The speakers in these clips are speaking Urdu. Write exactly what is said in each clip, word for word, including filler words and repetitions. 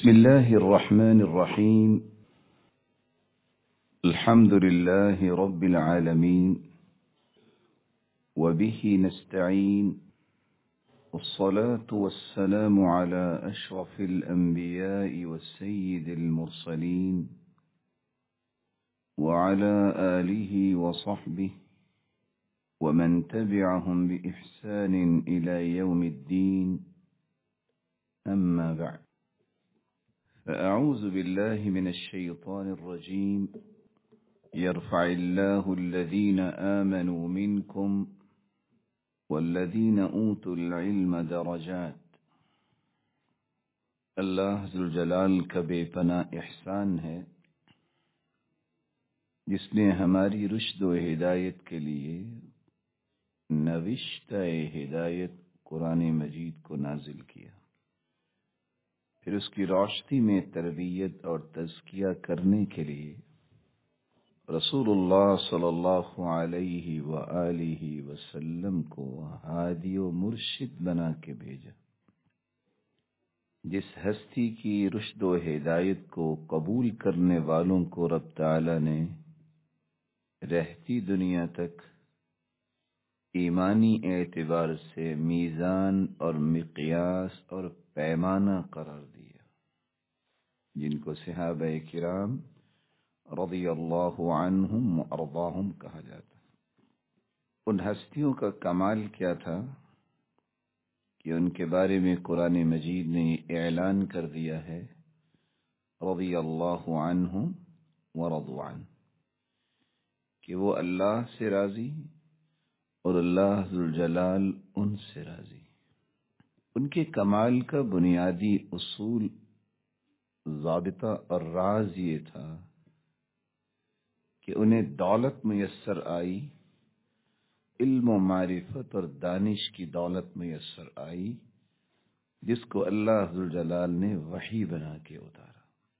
بسم الله الرحمن الرحيم. الحمد لله رب العالمين وبه نستعين، والصلاة والسلام على أشرف الأنبياء والسيد المرسلين وعلى آله وصحبه ومن تبعهم بإحسان إلى يوم الدين، أما بعد، فأعوذ بالله من الشيطان الرجيم. يرفع الله الذين آمنوا منكم والذين أوتوا العلم درجات. اللہ ذوالجلال کا بے پناہ احسان ہے جس نے ہماری رشد و ہدایت کے لیے نوشتہ ہدایت قرآن مجید کو نازل کیا، پھر اس کی روشنی میں تربیت اور تزکیہ کرنے کے لیے رسول اللہ صلی اللہ علیہ وآلہ وسلم کو ہادی و مرشد بنا کے بھیجا. جس ہستی کی رشد و ہدایت کو قبول کرنے والوں کو رب تعالی نے رہتی دنیا تک ایمانی اعتبار سے میزان اور مقیاس اور پیمانہ قرار دیا، جن کو صحابہ کرام رضی اللہ عنہم و ارضاہم کہا جاتا. ان ہستیوں کا کمال کیا تھا کہ ان کے بارے میں قرآن مجید نے اعلان کر دیا ہے رضی اللہ عنہم و رضوا عنہ، کہ وہ اللہ سے راضی اور اللہ ذوالجلال ان سے راضی. ان کے کمال کا بنیادی اصول، ضابطہ اور راز یہ تھا کہ انہیں دولت میسر آئی، علم و معرفت اور دانش کی دولت میسر آئی، جس کو اللہ ذوالجلال نے وحی بنا کے اتارا.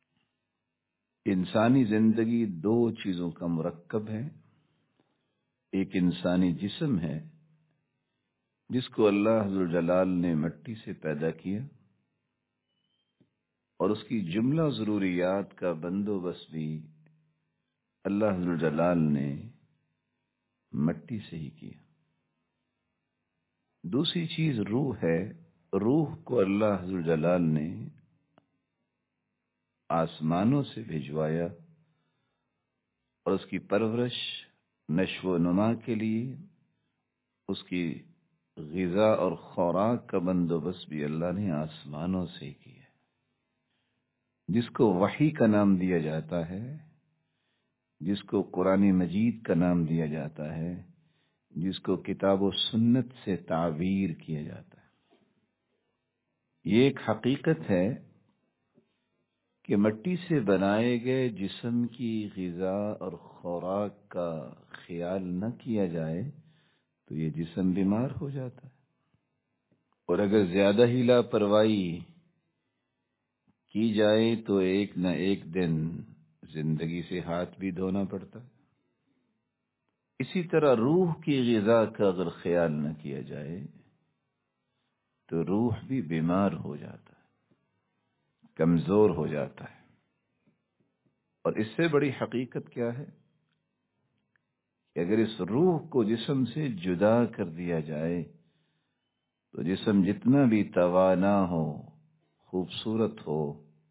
انسانی زندگی دو چیزوں کا مرکب ہے. ایک انسانی جسم ہے جس کو اللہ ذوالجلال نے مٹی سے پیدا کیا، اور اس کی جملہ ضروریات کا بندوبست بھی اللہ ذوالجلال نے مٹی سے ہی کیا. دوسری چیز روح ہے. روح کو اللہ ذوالجلال نے آسمانوں سے بھجوایا، اور اس کی پرورش، نشو و نما کے لیے اس کی غذا اور خوراک کا بندوبست بھی اللہ نے آسمانوں سے ہی کیا، جس کو وحی کا نام دیا جاتا ہے، جس کو قرآن مجید کا نام دیا جاتا ہے، جس کو کتاب و سنت سے تعبیر کیا جاتا ہے. یہ ایک حقیقت ہے کہ مٹی سے بنائے گئے جسم کی غذا اور خوراک کا خیال نہ کیا جائے تو یہ جسم بیمار ہو جاتا ہے، اور اگر زیادہ ہی لاپرواہی کی جائے تو ایک نہ ایک دن زندگی سے ہاتھ بھی دھونا پڑتا ہے. اسی طرح روح کی غذا کا اگر خیال نہ کیا جائے تو روح بھی بیمار ہو جاتا ہے، کمزور ہو جاتا ہے. اور اس سے بڑی حقیقت کیا ہے کہ اگر اس روح کو جسم سے جدا کر دیا جائے تو جسم جتنا بھی توانا ہو، خوبصورت ہو،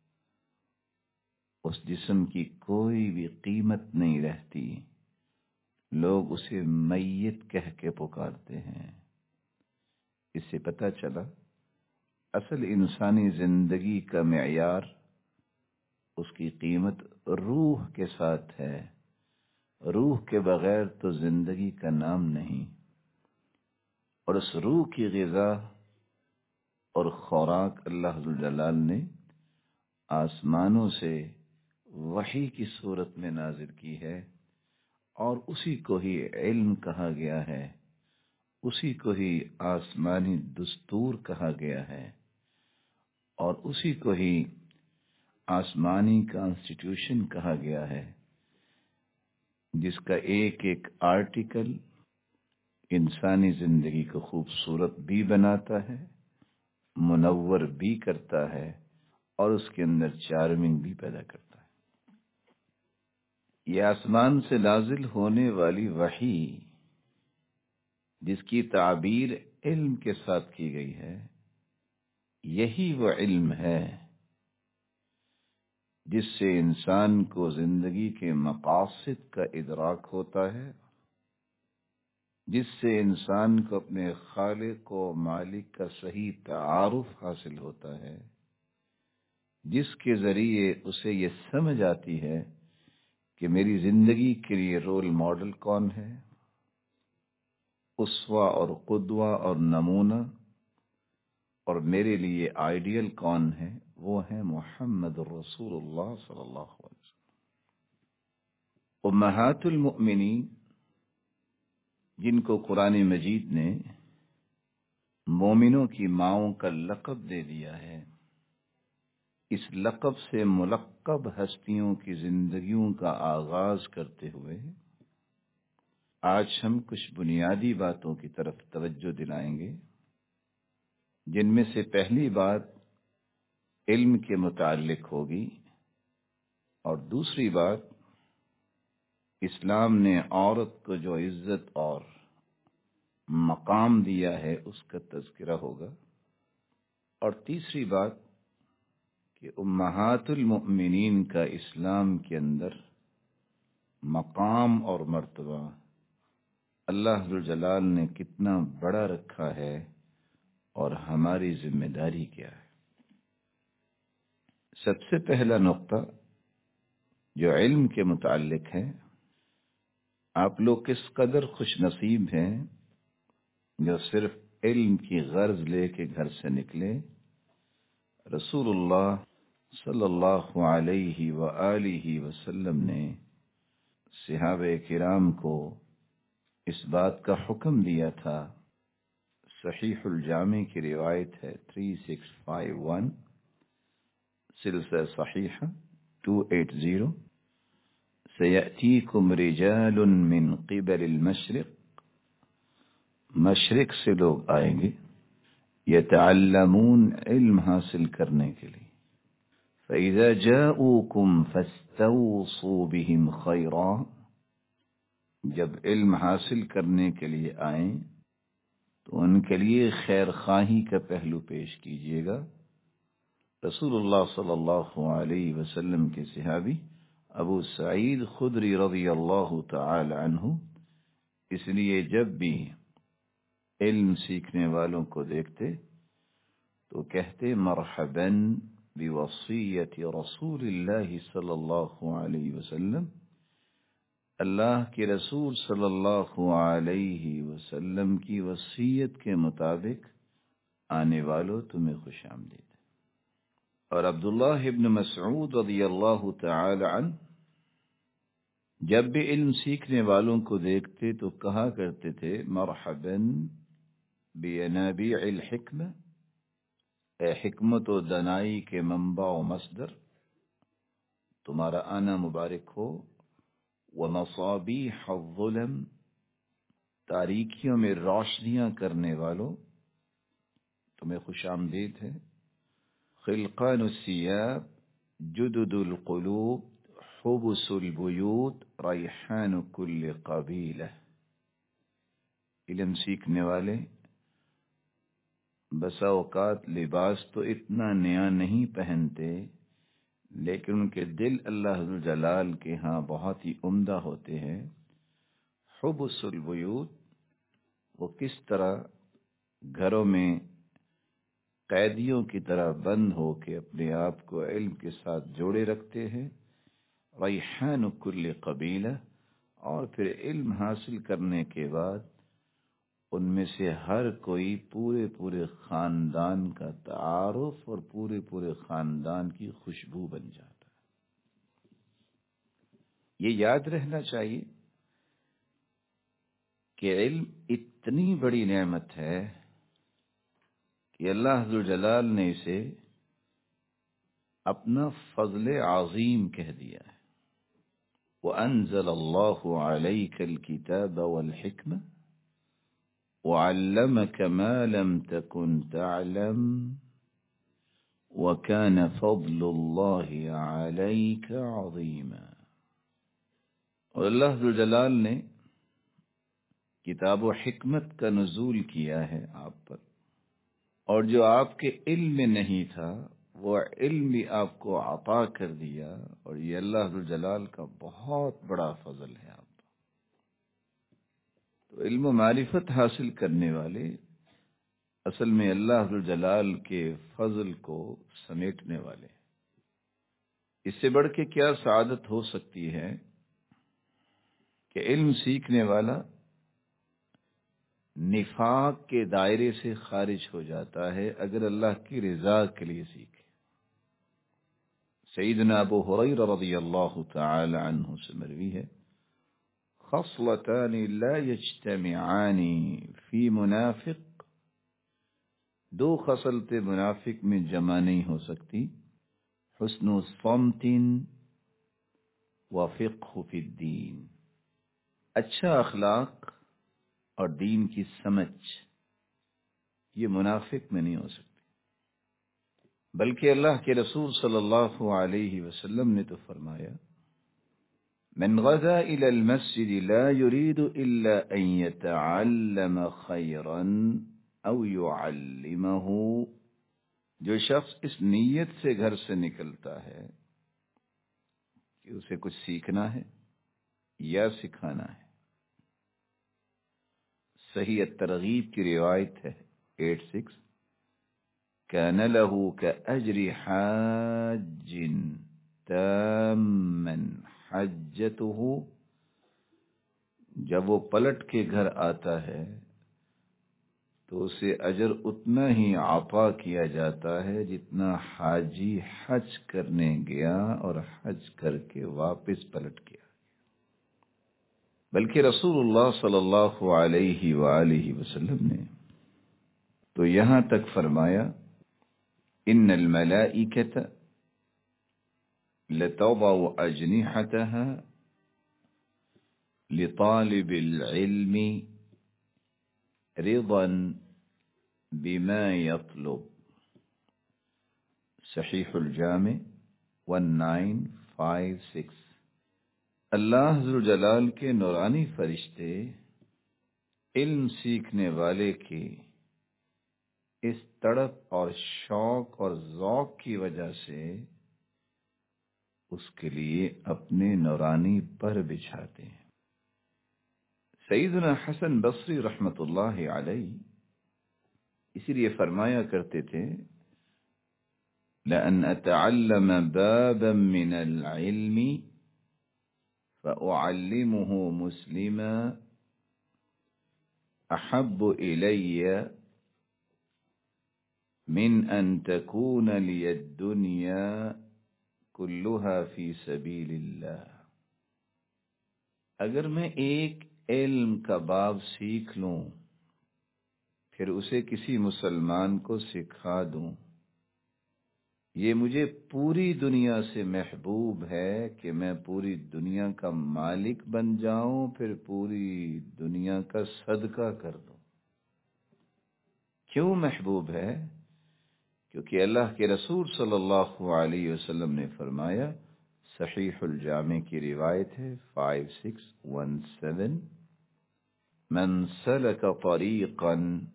اس جسم کی کوئی بھی قیمت نہیں رہتی. لوگ اسے میت کہہ کے پکارتے ہیں. اس سے پتہ چلا اصل انسانی زندگی کا معیار، اس کی قیمت روح کے ساتھ ہے. روح کے بغیر تو زندگی کا نام نہیں. اور اس روح کی غذا اور خوراک اللہ ذوالجلال نے آسمانوں سے وحی کی صورت میں نازل کی ہے، اور اسی کو ہی علم کہا گیا ہے، اسی کو ہی آسمانی دستور کہا گیا ہے، اور اسی کو ہی آسمانی کانسٹیٹیوشن کہا گیا ہے، جس کا ایک ایک آرٹیکل انسانی زندگی کو خوبصورت بھی بناتا ہے، منور بھی کرتا ہے، اور اس کے اندر چارمنگ بھی پیدا کرتا ہے۔ یہ آسمان سے نازل ہونے والی وحی جس کی تعبیر علم کے ساتھ کی گئی ہے، یہی وہ علم ہے جس سے انسان کو زندگی کے مقاصد کا ادراک ہوتا ہے، جس سے انسان کو اپنے خالق و مالک کا صحیح تعارف حاصل ہوتا ہے، جس کے ذریعے اسے یہ سمجھ آتی ہے کہ میری زندگی کے لیے رول ماڈل کون ہے، اسوہ اور قدوہ اور نمونہ، اور میرے لیے آئیڈیل کون ہے، وہ ہے محمد رسول اللہ صلی اللہ علیہ وسلم۔ امہات المؤمنین جن کو قرآن مجید نے مومنوں کی ماؤں کا لقب دے دیا ہے، اس لقب سے ملقب ہستیوں کی زندگیوں کا آغاز کرتے ہوئے آج ہم کچھ بنیادی باتوں کی طرف توجہ دلائیں گے، جن میں سے پہلی بات علم کے متعلق ہوگی، اور دوسری بات اسلام نے عورت کو جو عزت اور مقام دیا ہے اس کا تذکرہ ہوگا، اور تیسری بات کہ امہات المؤمنین کا اسلام کے اندر مقام اور مرتبہ اللہ ذوالجلال نے کتنا بڑا رکھا ہے اور ہماری ذمہ داری کیا ہے۔ سب سے پہلا نقطہ جو علم کے متعلق ہے، آپ لوگ کس قدر خوش نصیب ہیں جو صرف علم کی غرض لے کے گھر سے نکلے۔ رسول اللہ صلی اللہ علیہ وآلہ وسلم نے صحابہ کرام کو اس بات کا حکم دیا تھا۔ صحیح الجامع کی روایت ہے تین سو اکیاون، سلسلہ صحیحہ دو سو اسی، سیأتیکم رجال من قبل المشرق، مشرق سے لوگ آئیں گے، یتعلمون علم حاصل کرنے کے لیے، فإذا جاءوکم فاستوصوا بهم خیرا، جب علم حاصل کرنے کے لیے آئیں تو ان کے لیے خیر خواہی کا پہلو پیش کیجیے گا۔ رسول اللہ صلی اللہ علیہ وسلم کے صحابی ابو سعید خدری رضی اللہ تعالی عنہ اس لیے جب بھی علم سیکھنے والوں کو دیکھتے تو کہتے مرحبا بوصیت رسول اللہ صلی اللہ علیہ وسلم، اللہ کے رسول صلی اللہ علیہ وسلم کی وصیت کے مطابق آنے والوں تمہیں خوش آمدید۔ اور عبداللہ ابن مسعود رضی اللہ تعالی عنہ جب بھی علم سیکھنے والوں کو دیکھتے تو کہا کرتے تھے مرحبا بینابیع الحکمہ، اے حکمت و دانائی کے منبع و مصدر، تمہارا آنا مبارک ہو، ومصابیح الظلم، تاریکیوں میں روشنیاں کرنے والوں تمہیں خوش آمدید ہے۔ خلقان الثیاب جدد القلوب حبس البیوت ریحان کل قبیلہ، علم سیکھنے والے بسا اوقات لباس تو اتنا نیا نہیں پہنتے، لیکن ان کے دل اللہ ذوالجلال کے ہاں بہت ہی عمدہ ہوتے ہیں۔ حبس البیوت، وہ کس طرح گھروں میں قیدیوں کی طرح بند ہو کے اپنے آپ کو علم کے ساتھ جوڑے رکھتے ہیں۔ ریحان کل قبیلہ، اور پھر علم حاصل کرنے کے بعد ان میں سے ہر کوئی پورے پورے خاندان کا تعارف اور پورے پورے خاندان کی خوشبو بن جاتا ہے۔ یہ یاد رہنا چاہیے کہ علم اتنی بڑی نعمت ہے کہ اللہ ذوالجلال نے اسے اپنا فضل عظیم کہہ دیا ہے۔ وَأَنزَلَ اللَّهُ عَلَيْكَ الْكِتَابَ وَالْحِكْمَةَ وَعَلَّمَكَ مَا لَمْ تَكُنْ تَعْلَمْ وَكَانَ فَضْلُ اللَّهِ عَلَيْكَ عَظِيمًا۔ اور اللہ ذوالجلال نے کتاب و حکمت کا نزول کیا ہے آپ پر، اور جو آپ کے علم میں نہیں تھا وہ علم بھی آپ کو عطا کر دیا، اور یہ اللہ ذوالجلال کا بہت بڑا فضل ہے آپ پر۔ تو علم و معرفت حاصل کرنے والے اصل میں اللہ ذوالجلال کے فضل کو سمیٹنے والے۔ اس سے بڑھ کے کیا سعادت ہو سکتی ہے کہ علم سیکھنے والا نفاق کے دائرے سے خارج ہو جاتا ہے اگر اللہ کی رضا کے لیے سیکھے۔ سیدنا ابو ہریرہ رضی اللہ تعالی عنہ سے مروی ہے، خصلتان لا يجتمعان فی منافق، دو خصلتیں منافق میں جمع نہیں ہو سکتی، حسن صمت وفقہ فی الدین، اچھا اخلاق اور دین کی سمجھ، یہ منافق میں نہیں ہو سکتی۔ بلکہ اللہ کے رسول صلی اللہ علیہ وسلم نے تو فرمایا، من غدا الى المسجد لا يريد الا ان يتعلم خيرا او يعلمه، جو شخص اس نیت سے گھر سے نکلتا ہے کہ اسے کچھ سیکھنا ہے یا سکھانا ہے۔ صحیح الترغیب کی روایت ہے ایٹ سکس، كان له كأجر حاج تاما حجته، جب وہ پلٹ کے گھر آتا ہے تو اسے اجر اتنا ہی عطا کیا جاتا ہے جتنا حاجی حج کرنے گیا اور حج کر کے واپس پلٹ گیا۔ بلکہ رسول اللہ صلی اللہ علیہ وآلہ وسلم نے تو یہاں تک فرمایا، ان الملائکۃ لتضع اجنحتها لطالب العلم رضا بما يطلب، صحیح الجامع ون نائن فائیو سکس۔ اللہ ذوالجلال کے نورانی فرشتے علم سیکھنے والے کی اس تڑپ اور شوق اور ذوق کی وجہ سے اس کے لیے اپنے نورانی پر بچھاتے ہیں۔ سیدنا حسن بصری رحمت اللہ علیہ اسی لیے فرمایا کرتے تھے، لأن أتعلم بابا من العلم فأعلمه مسلما أحب إلي من أن تكون لي الدنيا كلها في سبيل الله۔ اگر میں ایک علم کا باب سیکھ لوں پھر اسے کسی مسلمان کو سکھا دوں، یہ مجھے پوری دنیا سے محبوب ہے کہ میں پوری دنیا کا مالک بن جاؤں پھر پوری دنیا کا صدقہ کر دوں۔ کیوں محبوب ہے؟ کیونکہ اللہ کے رسول صلی اللہ علیہ وسلم نے فرمایا، صحیح الجامع کی روایت ہے فائیو سکس ون سیون، من سلک طریقا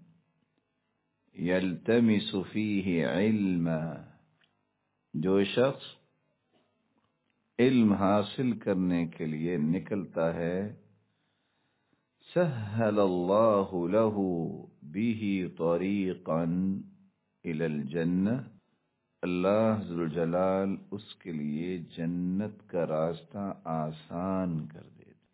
یلتمس فیہ علما، جو شخص علم حاصل کرنے کے لیے نکلتا ہے، سہل اللہ لہ بہ طریقا الی الجنہ، اللہ ذوالجلال اس کے لیے جنت کا راستہ آسان کر دیتا۔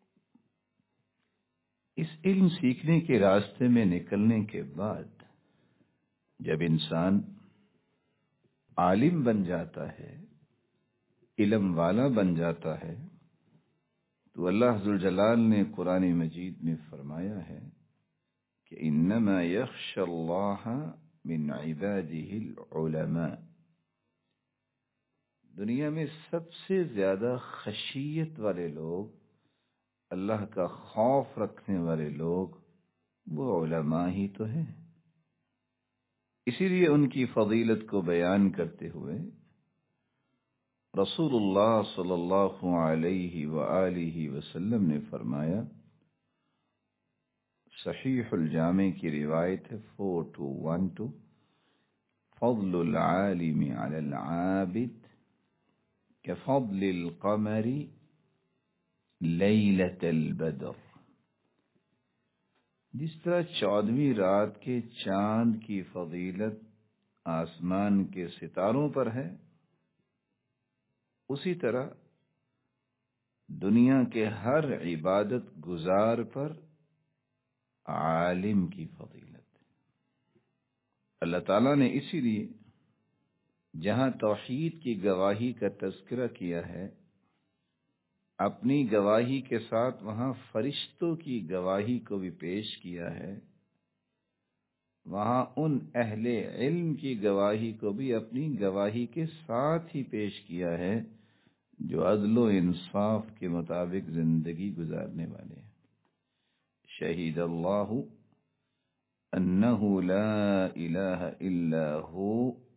اس علم سیکھنے کے راستے میں نکلنے کے بعد جب انسان عالم بن جاتا ہے، علم والا بن جاتا ہے، تو اللہ ذوالجلال نے قرآن مجید میں فرمایا ہے کہ انما یخشی اللہ من عباده العلماء، دنیا میں سب سے زیادہ خشیت والے لوگ، اللہ کا خوف رکھنے والے لوگ، وہ علماء ہی تو ہیں۔ اسی لیے ان کی فضیلت کو بیان کرتے ہوئے رسول اللہ صلی اللہ علیہ وآلہ وسلم نے فرمایا، صحیح الجامع کی روایت ہے فور ٹو ون ٹو، فضل العالم علی العابد کفضل القمر لیلۃ البدر۔ جس طرح چودہویں رات کے چاند کی فضیلت آسمان کے ستاروں پر ہے، اسی طرح دنیا کے ہر عبادت گزار پر عالم کی فضیلت۔ اللہ تعالیٰ نے اسی لیے جہاں توحید کی گواہی کا تذکرہ کیا ہے، اپنی گواہی کے ساتھ وہاں فرشتوں کی گواہی کو بھی پیش کیا ہے، وہاں ان اہل علم کی گواہی کو بھی اپنی گواہی کے ساتھ ہی پیش کیا ہے جو عدل و انصاف کے مطابق زندگی گزارنے والے ہیں۔ شہید اللہ انہ لا الہ الا ہو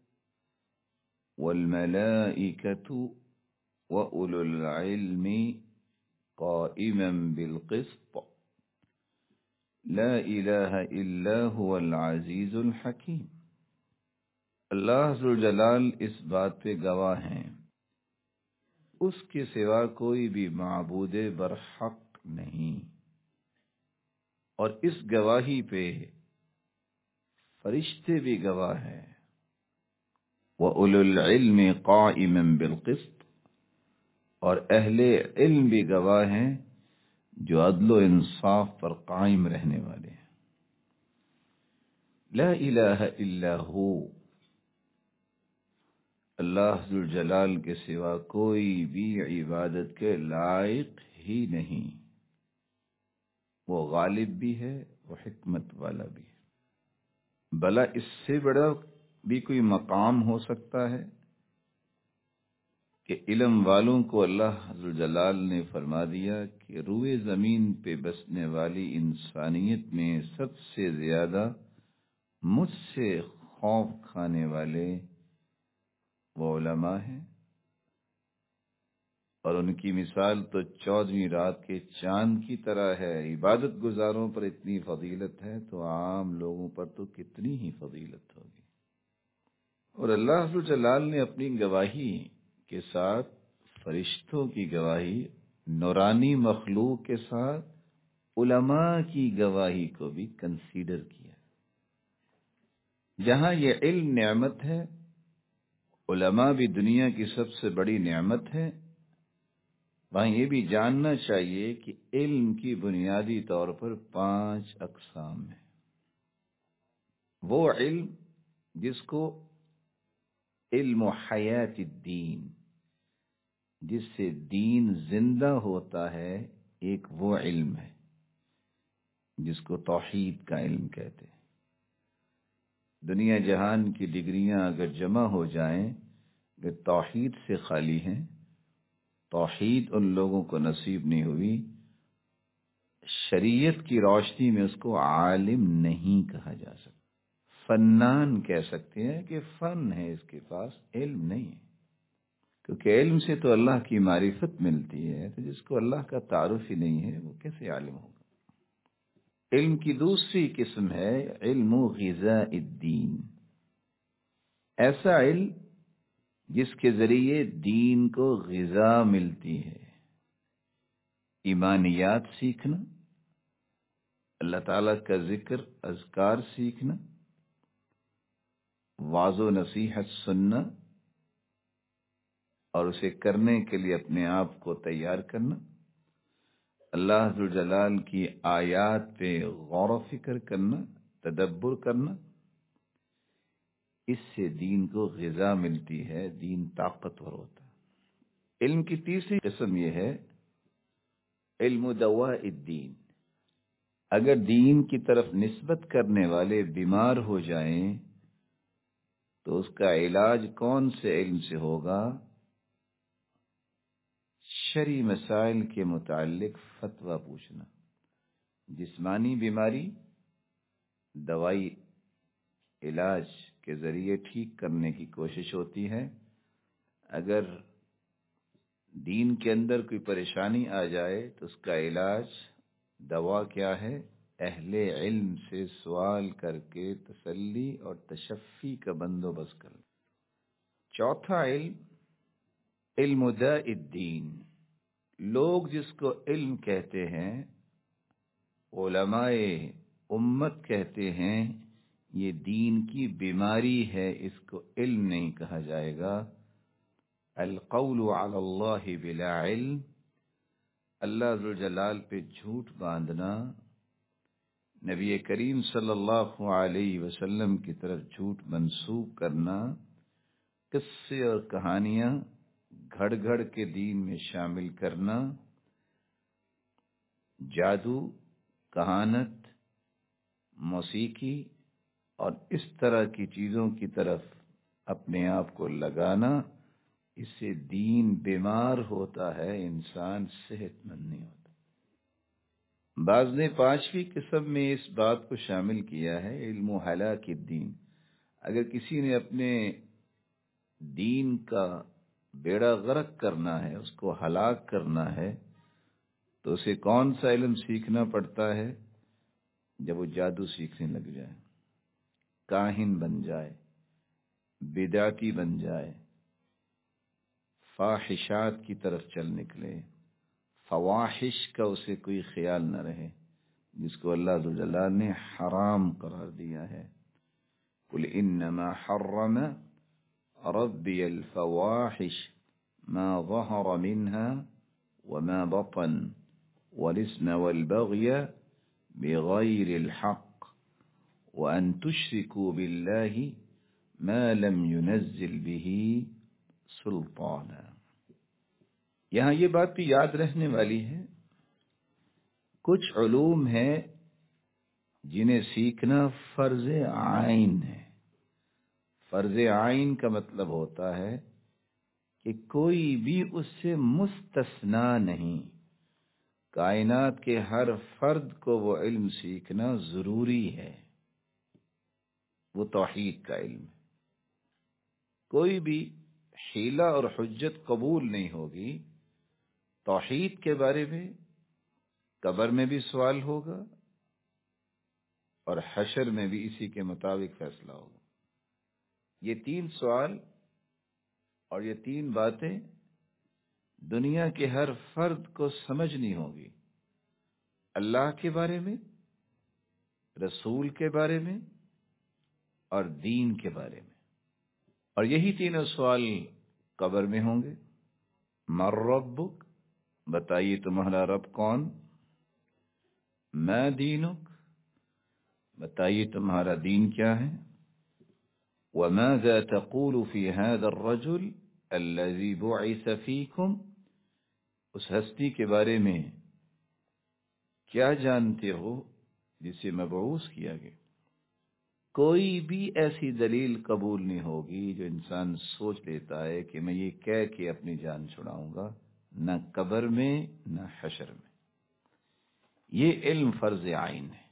والملائکۃ وَأُولُو الْعِلْمِ قَائِمًا بِالْقِسْطِ لا الہ الا هو العزیز الحکیم۔ اللہ ذوالجلال اس بات پہ گواہ ہیں، اس کے سوا کوئی بھی معبود برحق نہیں، اور اس گواہی پہ فرشتے بھی گواہ ہیں۔ وَأُولُو الْعِلْمِ قَائِمًا بِالْقِسْطِ، اور اہل علم بھی گواہ ہیں جو عدل و انصاف پر قائم رہنے والے ہیں۔ لا الہ الا ہو، اللہ ذوالجلال کے سوا کوئی بھی عبادت کے لائق ہی نہیں، وہ غالب بھی ہے، وہ حکمت والا بھی ہے۔ بھلا اس سے بڑا بھی کوئی مقام ہو سکتا ہے کہ علم والوں کو اللہ ذوالجلال نے فرما دیا کہ روئے زمین پہ بسنے والی انسانیت میں سب سے زیادہ مجھ سے خوف کھانے والے وہ علماء ہیں، اور ان کی مثال تو چودہویں رات کے چاند کی طرح ہے۔ عبادت گزاروں پر اتنی فضیلت ہے تو عام لوگوں پر تو کتنی ہی فضیلت ہوگی۔ اور اللہ ذوالجلال نے اپنی گواہی کے ساتھ فرشتوں کی گواہی، نورانی مخلوق کے ساتھ علماء کی گواہی کو بھی کنسیڈر کیا۔ جہاں یہ علم نعمت ہے، علماء بھی دنیا کی سب سے بڑی نعمت ہے، وہاں یہ بھی جاننا چاہیے کہ علم کی بنیادی طور پر پانچ اقسام ہیں۔ وہ علم جس کو علم حیات الدین، جس سے دین زندہ ہوتا ہے، ایک وہ علم ہے جس کو توحید کا علم کہتے ہیں۔ دنیا جہان کی ڈگریاں اگر جمع ہو جائیں کہ توحید سے خالی ہیں، توحید ان لوگوں کو نصیب نہیں ہوئی، شریعت کی روشنی میں اس کو عالم نہیں کہا جا سکتا۔ فنان کہہ سکتے ہیں کہ فن ہے اس کے پاس، علم نہیں ہے، کیونکہ علم سے تو اللہ کی معرفت ملتی ہے، تو جس کو اللہ کا تعارف ہی نہیں ہے وہ کیسے عالم ہوگا۔ علم کی دوسری قسم ہے علم غذاء الدین، ایسا علم جس کے ذریعے دین کو غذا ملتی ہے۔ ایمانیات سیکھنا، اللہ تعالیٰ کا ذکر، اذکار سیکھنا، واعظ و نصیحت سننا اور اسے کرنے کے لیے اپنے آپ کو تیار کرنا، اللہ ذوالجلال کی آیات پہ غور و فکر کرنا، تدبر کرنا، اس سے دین کو غذا ملتی ہے، دین طاقتور ہوتا ہے۔ علم کی تیسری قسم یہ ہے علم دواء الدین، اگر دین کی طرف نسبت کرنے والے بیمار ہو جائیں تو اس کا علاج کون سے علم سے ہوگا؟ شرعی مسائل کے متعلق فتویٰ پوچھنا۔ جسمانی بیماری، دوائی علاج کے ذریعے ٹھیک کرنے کی کوشش ہوتی ہے۔ اگر دین کے اندر کوئی پریشانی آ جائے تو اس کا علاج، دوا کیا ہے؟ اہل علم سے سوال کر کے تسلی اور تشفی کا بندوبست کرنا۔ چوتھا علم، علم داء الدین۔ لوگ جس کو علم کہتے ہیں، علماء امت کہتے ہیں، یہ دین کی بیماری ہے، اس کو علم نہیں کہا جائے گا۔ القول علی اللہ بلا علم، اللہ ذوالجلال پہ جھوٹ باندھنا، نبی کریم صلی اللہ علیہ وسلم کی طرف جھوٹ منسوب کرنا، قصے اور کہانیاں گھڑ گھڑ کے دین میں شامل کرنا، جادو، کہانت، موسیقی اور اس طرح کی چیزوں کی طرف اپنے آپ کو لگانا، اس سے دین بیمار ہوتا ہے، انسان صحت مند نہیں ہوتا۔ بعض نے پانچویں قسم میں اس بات کو شامل کیا ہے، علم ہلاک الدین۔ اگر کسی نے اپنے دین کا بیڑا غرق کرنا ہے، اس کو ہلاک کرنا ہے، تو اسے کون سا علم سیکھنا پڑتا ہے؟ جب وہ جادو سیکھنے لگ جائے، کاہن بن جائے، بدعتی بن جائے، فاحشات کی طرف چل نکلے، فواحش کا اسے کوئی خیال نہ رہے، جس کو اللہ ذوالجلال نے حرام قرار دیا ہے۔ قل انما حرم ربی الفواحش ما ظهر منها وما بطن والاسم والبغي بغير الحق وأن تشركوا بالله ما لم ينزل به سلطانا۔ یہاں یہ بات بھی یاد رہنے والی ہے، کچھ علوم ہیں جنہیں سیکھنا فرض عین ہے۔ فرض عین کا مطلب ہوتا ہے کہ کوئی بھی اس سے مستثنا نہیں، کائنات کے ہر فرد کو وہ علم سیکھنا ضروری ہے۔ وہ توحید کا علم ہے۔ کوئی بھی حیلہ اور حجت قبول نہیں ہوگی۔ توحید کے بارے میں قبر میں بھی سوال ہوگا اور حشر میں بھی اسی کے مطابق فیصلہ ہوگا۔ یہ تین سوال اور یہ تین باتیں دنیا کے ہر فرد کو سمجھنی ہوگی، اللہ کے بارے میں، رسول کے بارے میں اور دین کے بارے میں۔ اور یہی تینوں سوال قبر میں ہوں گے۔ من ربک، بتائیے تمہارا رب کون؟ ما دینک، بتائیے تمہارا دین کیا ہے؟ وماذا تقول في هذا الرجل الذي بعث فيكم، اس ہستی کے بارے میں کیا جانتے ہو جسے مبعوث کیا گیا؟ کوئی بھی ایسی دلیل قبول نہیں ہوگی جو انسان سوچ لیتا ہے کہ میں یہ کہہ کے اپنی جان چھڑاؤں گا، نہ قبر میں نہ حشر میں۔ یہ علم فرض عین ہے۔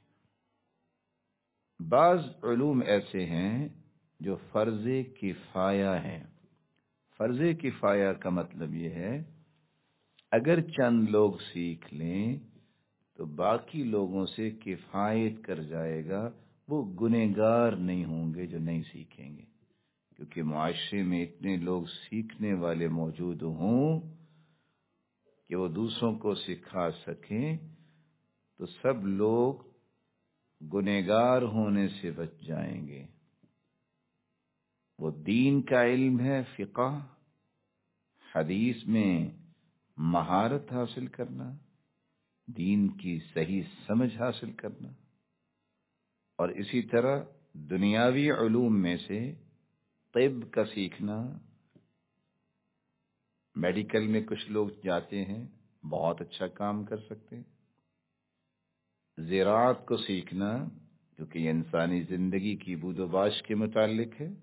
بعض علوم ایسے ہیں جو فرض کفایہ ہیں۔ فرض کفایہ کا مطلب یہ ہے، اگر چند لوگ سیکھ لیں تو باقی لوگوں سے کفایت کر جائے گا، وہ گنہگار نہیں ہوں گے جو نہیں سیکھیں گے، کیونکہ معاشرے میں اتنے لوگ سیکھنے والے موجود ہوں کہ وہ دوسروں کو سکھا سکیں تو سب لوگ گنہگار ہونے سے بچ جائیں گے۔ وہ دین کا علم ہے، فقہ، حدیث میں مہارت حاصل کرنا، دین کی صحیح سمجھ حاصل کرنا، اور اسی طرح دنیاوی علوم میں سے طب کا سیکھنا۔ میڈیکل میں کچھ لوگ جاتے ہیں، بہت اچھا کام کر سکتے ہیں۔ زراعت کو سیکھنا، کیونکہ یہ انسانی زندگی کی بود و باش کے متعلق ہے۔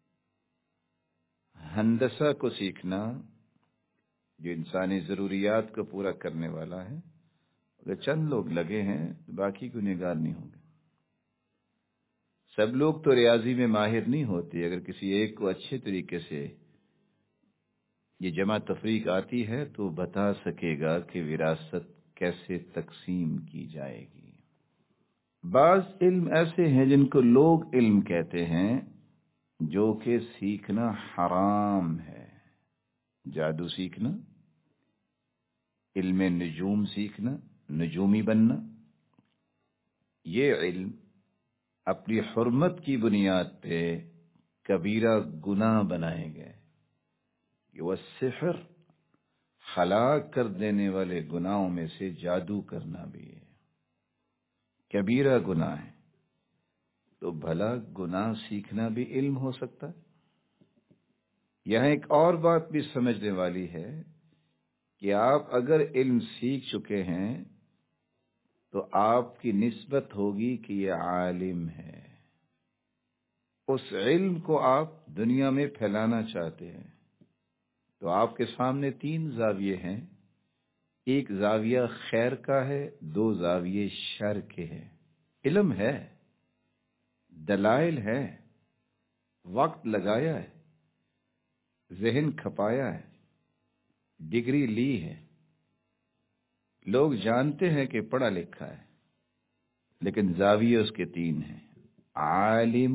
ہندسہ کو سیکھنا، جو انسانی ضروریات کو پورا کرنے والا ہے۔ اگر چند لوگ لگے ہیں تو باقی گنہگار نہیں ہوں گے۔ سب لوگ تو ریاضی میں ماہر نہیں ہوتے. اگر کسی ایک کو اچھے طریقے سے یہ جمع تفریق آتی ہے تو بتا سکے گا کہ وراثت کیسے تقسیم کی جائے گی. بعض علم ایسے ہیں جن کو لوگ علم کہتے ہیں جو کہ سیکھنا حرام ہے. جادو سیکھنا، علم نجوم سیکھنا، نجومی بننا، یہ علم اپنی حرمت کی بنیاد پہ کبیرہ گناہ بنائے گئے. یہ وہ سحر، ہلاک کر دینے والے گناہوں میں سے جادو کرنا بھی ہے، کبیرہ گناہ ہے. تو بھلا گناہ سیکھنا بھی علم ہو سکتا ہے؟ یہاں ایک اور بات بھی سمجھنے والی ہے کہ آپ اگر علم سیکھ چکے ہیں تو آپ کی نسبت ہوگی کہ یہ عالم ہے. اس علم کو آپ دنیا میں پھیلانا چاہتے ہیں تو آپ کے سامنے تین زاویے ہیں. ایک زاویہ خیر کا ہے، دو زاویے شر کے ہیں. علم ہے، دلائل ہے، وقت لگایا ہے، ذہن کھپایا ہے، ڈگری لی ہے، لوگ جانتے ہیں کہ پڑھا لکھا ہے، لیکن زاویے اس کے تین ہیں. عالم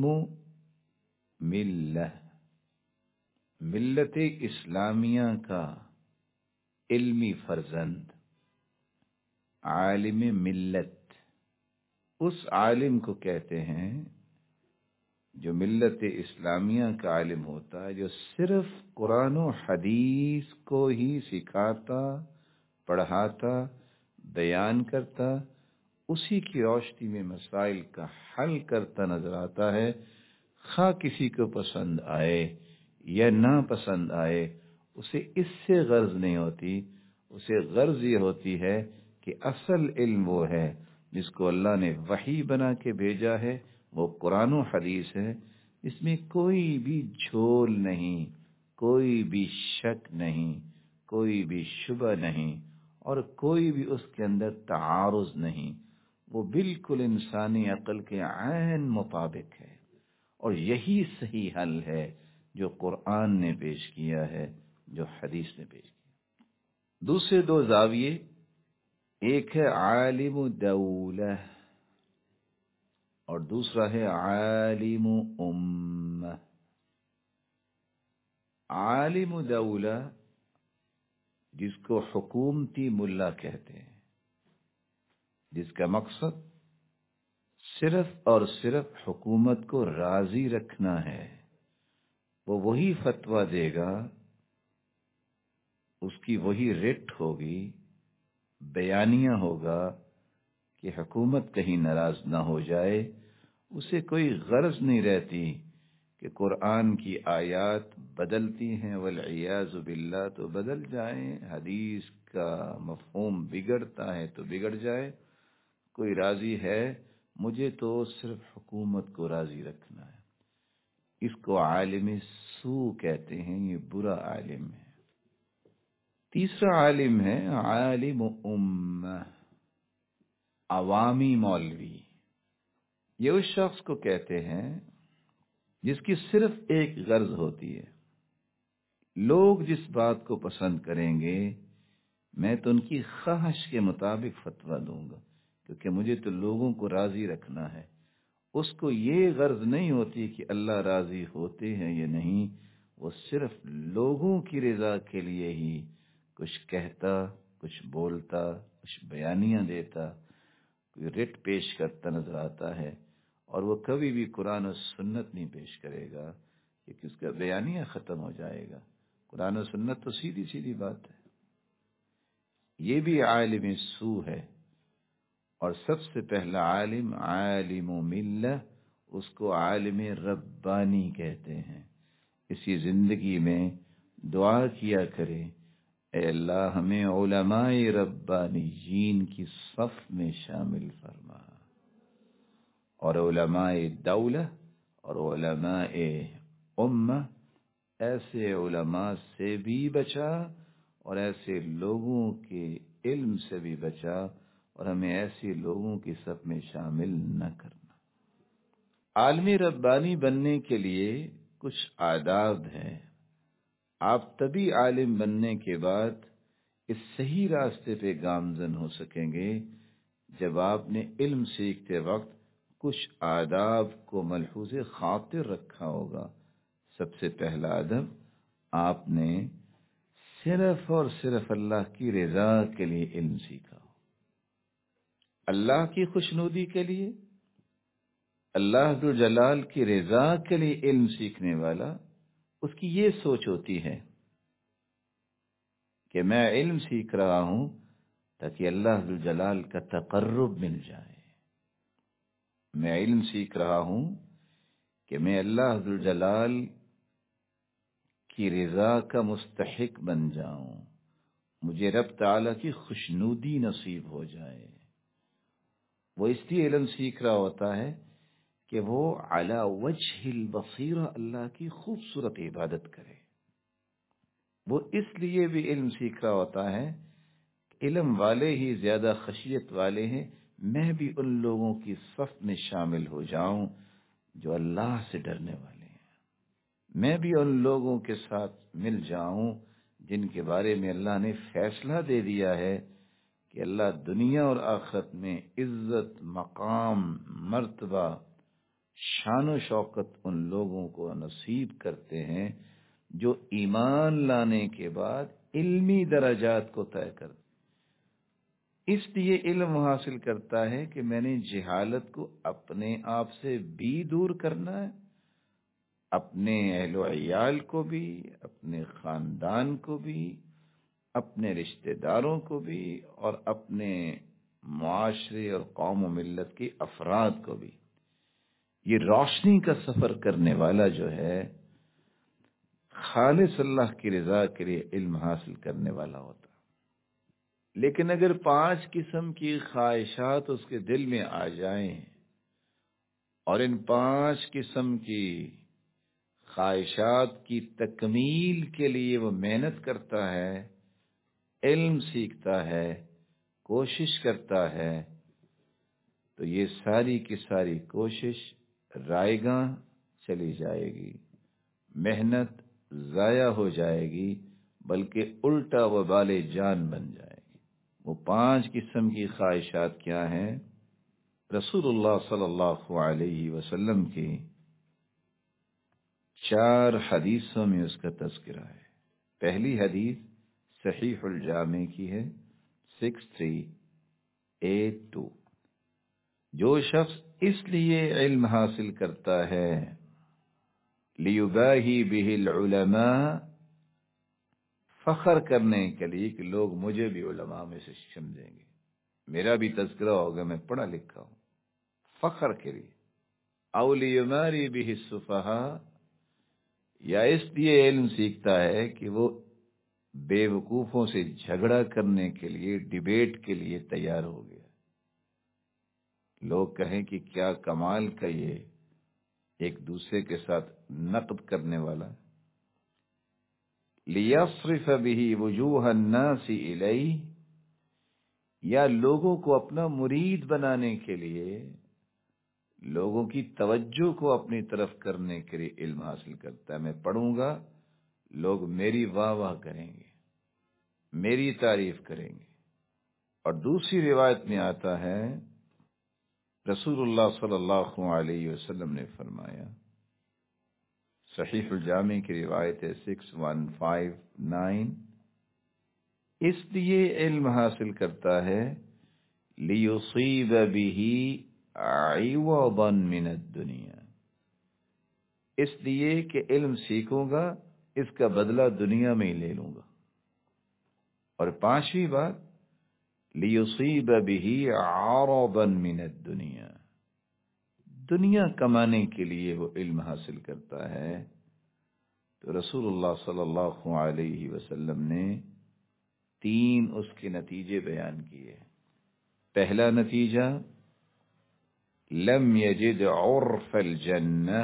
ملہ، ملت اسلامیہ کا علمی فرزند، عالم ملت. اس عالم کو کہتے ہیں جو ملت اسلامیہ کا عالم ہوتا ہے، جو صرف قرآن و حدیث کو ہی سکھاتا، پڑھاتا، بیان کرتا، اسی کی روشنی میں مسائل کا حل کرتا نظر آتا ہے. خواہ کسی کو پسند آئے یا نہ پسند آئے، اسے اس سے غرض نہیں ہوتی. اسے غرض یہ ہوتی ہے کہ اصل علم وہ ہے جس کو اللہ نے وحی بنا کے بھیجا ہے، وہ قرآن و حدیث ہے. اس میں کوئی بھی جھول نہیں، کوئی بھی شک نہیں، کوئی بھی شبہ نہیں، اور کوئی بھی اس کے اندر تعارض نہیں. وہ بالکل انسانی عقل کے عین مطابق ہے، اور یہی صحیح حل ہے جو قرآن نے پیش کیا ہے، جو حدیث نے پیش کیا. دوسرے دو زاویے، ایک ہے عالم دولہ اور دوسرا ہے عالم امہ. عالم دولہ جس کو حکومتی ملا کہتے ہیں، جس کا مقصد صرف اور صرف حکومت کو راضی رکھنا ہے، وہ وہی فتویٰ دے گا، اس کی وہی ریٹ ہوگی، بیانیہ ہوگا کہ حکومت کہیں ناراض نہ ہو جائے. اسے کوئی غرض نہیں رہتی کہ قرآن کی آیات بدلتی ہیں والعیاذ باللہ تو بدل جائیں، حدیث کا مفہوم بگڑتا ہے تو بگڑ جائے. کوئی راضی ہے، مجھے تو صرف حکومت کو راضی رکھنا ہے. اس کو عالم سو کہتے ہیں، یہ برا عالم ہے. تیسرا عالم ہے عالم امہ، عوامی مولوی. یہ اس شخص کو کہتے ہیں جس کی صرف ایک غرض ہوتی ہے، لوگ جس بات کو پسند کریں گے میں تو ان کی خواہش کے مطابق فتویٰ دوں گا، کیونکہ مجھے تو لوگوں کو راضی رکھنا ہے. اس کو یہ غرض نہیں ہوتی کہ اللہ راضی ہوتے ہیں یا نہیں، وہ صرف لوگوں کی رضا کے لیے ہی کچھ کہتا، کچھ بولتا، کچھ بیانیاں دیتا، کوئی ریٹ پیش کرتا نظر آتا ہے. اور وہ کبھی بھی قرآن و سنت نہیں پیش کرے گا کیونکہ اس کا بیانیہ ختم ہو جائے گا. قرآن و سنت تو سیدھی سیدھی بات ہے. یہ بھی عالم سو ہے. اور سب سے پہلا عالم عالم ملہ، اس کو عالم ربانی کہتے ہیں. اسی زندگی میں دعا کیا کرے، اے اللہ ہمیں علماء ربانیین کی صف میں شامل فرما، اور علماء دولہ اور علماء امہ، ایسے علماء سے بھی بچا اور ایسے لوگوں کے علم سے بھی بچا، اور ہمیں ایسے لوگوں کی صف میں شامل نہ کرنا. عالم ربانی بننے کے لیے کچھ آداب ہیں. آپ تبھی عالم بننے کے بعد اس صحیح راستے پہ گامزن ہو سکیں گے جب آپ نے علم سیکھتے وقت کچھ آداب کو ملحوظ خاطر رکھا ہوگا. سب سے پہلا ادب، آپ نے صرف اور صرف اللہ کی رضا کے لیے علم سیکھا ہو. اللہ کی خوشنودی کے لیے، اللہ ذو جلال کی رضا کے لیے علم سیکھنے والا، اس کی یہ سوچ ہوتی ہے کہ میں علم سیکھ رہا ہوں تاکہ اللہ ذو جلال کا تقرب مل جائے. میں علم سیکھ رہا ہوں کہ میں اللہ ذو جلال کی رضا کا مستحق بن جاؤں، مجھے رب تعالی کی خوشنودی نصیب ہو جائے. وہ اس لیے علم سیکھ رہا ہوتا ہے کہ وہ علی وجہ البصیرہ اللہ کی خوبصورت عبادت کرے. وہ اس لیے بھی علم سیکھ رہا ہوتا ہے، علم والے ہی زیادہ خشیت والے ہیں، میں بھی ان لوگوں کی صف میں شامل ہو جاؤں جو اللہ سے ڈرنے والے ہیں. میں بھی ان لوگوں کے ساتھ مل جاؤں جن کے بارے میں اللہ نے فیصلہ دے دیا ہے کہ اللہ دنیا اور آخرت میں عزت، مقام، مرتبہ، شان و شوکت ان لوگوں کو نصیب کرتے ہیں جو ایمان لانے کے بعد علمی درجات کو طے کرتے. اس لیے علم حاصل کرتا ہے کہ میں نے جہالت کو اپنے آپ سے بھی دور کرنا ہے، اپنے اہل و عیال کو بھی، اپنے خاندان کو بھی، اپنے رشتہ داروں کو بھی، اور اپنے معاشرے اور قوم و ملت کے افراد کو بھی. یہ روشنی کا سفر کرنے والا جو ہے خالص اللہ کی رضا کے لیے علم حاصل کرنے والا ہوتا. لیکن اگر پانچ قسم کی خواہشات اس کے دل میں آ جائیں اور ان پانچ قسم کی خواہشات کی تکمیل کے لیے وہ محنت کرتا ہے، علم سیکھتا ہے، کوشش کرتا ہے، تو یہ ساری کی ساری کوشش رائے گاں چلی جائے گی، محنت ضائع ہو جائے گی، بلکہ الٹا وبال جان بن جائے گی. وہ پانچ قسم کی خواہشات کیا ہیں؟ رسول اللہ صلی اللہ علیہ وسلم کی چار حدیثوں میں اس کا تذکرہ ہے. پہلی حدیث صحیح الجامع کی ہے، سکس تھری ایٹ ٹو. جو شخص اس لیے علم حاصل کرتا ہے لیباہی بہ العلماء، فخر کرنے کے لیے کہ لوگ مجھے بھی علماء میں سے سمجھیں گے، میرا بھی تذکرہ ہوگا، میں پڑھا لکھا ہوں، فخر کے لیے. او لیماری بہ السفہاء، یا اس لیے علم سیکھتا ہے کہ وہ بے وقوفوں سے جھگڑا کرنے کے لیے، ڈیبیٹ کے لیے تیار ہو گیا. لوگ کہیں کہ کیا کمال کا یہ ایک دوسرے کے ساتھ نقد کرنے والا. لیصرف بہ وجوہ الناس الیہ، یا لوگوں کو اپنا مرید بنانے کے لیے، لوگوں کی توجہ کو اپنی طرف کرنے کے لیے علم حاصل کرتا ہے. میں پڑھوں گا، لوگ میری واہ واہ کریں گے، میری تعریف کریں گے. اور دوسری روایت میں آتا ہے رسول اللہ صلی اللہ علیہ وسلم نے فرمایا، صحیح الجامع کی روایت ہے سکس ون فائیو نائن، اس لیے علم حاصل کرتا ہے لیصیب بہ عوضا من الدنیا، اس لیے کہ علم سیکھوں گا، اس کا بدلہ دنیا میں ہی لے لوں گا. اور پانچویں بات لیصیب بہ عرضا من الدنیا، دنیا کمانے کے لیے وہ علم حاصل کرتا ہے. تو رسول اللہ صلی اللہ علیہ وسلم نے تین اس کے نتیجے بیان کیے. پہلا نتیجہ لم یجد عرف الجنہ،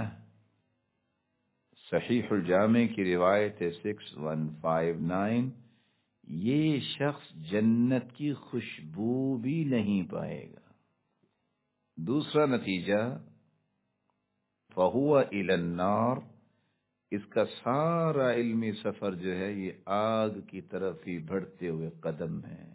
صحیح الجامع کی روایت ہے سکس ون فائیو نائن، یہ شخص جنت کی خوشبو بھی نہیں پائے گا. دوسرا نتیجہ فہو الی النار، اس کا سارا علمی سفر جو ہے یہ آگ کی طرف ہی بڑھتے ہوئے قدم ہے۔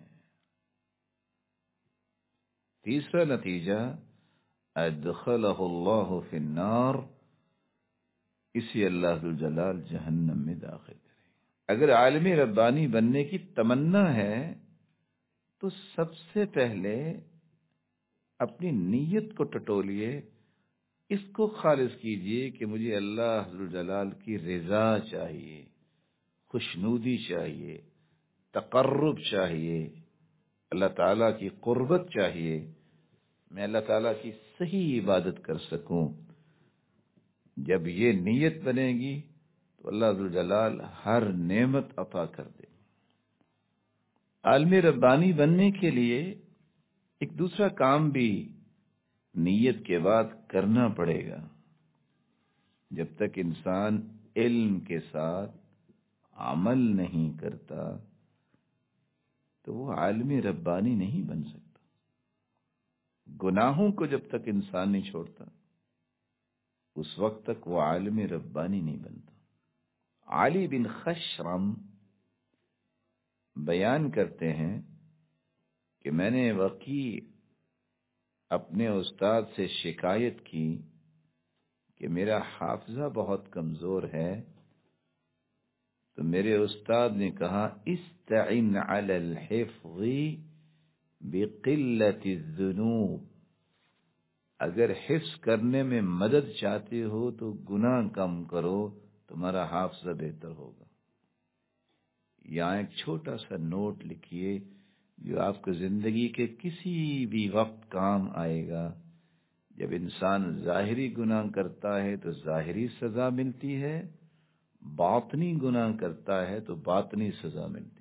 تیسرا نتیجہ ادخلہ اللہ فی النار، اسی اللہ ذوالجلال جہنم میں داخل کرے۔ اگر عالم ربانی بننے کی تمنا ہے تو سب سے پہلے اپنی نیت کو ٹٹولیے، اس کو خالص کیجئے کہ مجھے اللہ ذوالجلال کی رضا چاہیے، خوشنودی چاہیے، تقرب چاہیے، اللہ تعالیٰ کی قربت چاہیے، میں اللہ تعالیٰ کی صحیح عبادت کر سکوں۔ جب یہ نیت بنے گی تو اللہ ذوالجلال ہر نعمت عطا کر دے۔ عالم ربانی بننے کے لیے ایک دوسرا کام بھی نیت کے بعد کرنا پڑے گا۔ جب تک انسان علم کے ساتھ عمل نہیں کرتا تو وہ عالم ربانی نہیں بن سکتا۔ گناہوں کو جب تک انسان نہیں چھوڑتا اس وقت تک وہ عالم ربانی نہیں بنتا۔ علی بن خشرم بیان کرتے ہیں کہ میں نے وقی اپنے استاد سے شکایت کی کہ میرا حافظہ بہت کمزور ہے، تو میرے استاد نے کہا استعن علی الحفظ بقلت الذنوب، اگر حفظ کرنے میں مدد چاہتے ہو تو گناہ کم کرو، تمہارا حافظہ بہتر ہوگا۔ یہاں ایک چھوٹا سا نوٹ لکھیے جو آپ کو زندگی کے کسی بھی وقت کام آئے گا۔ جب انسان ظاہری گناہ کرتا ہے تو ظاہری سزا ملتی ہے، باطنی گناہ کرتا ہے تو باطنی سزا ملتی ہے۔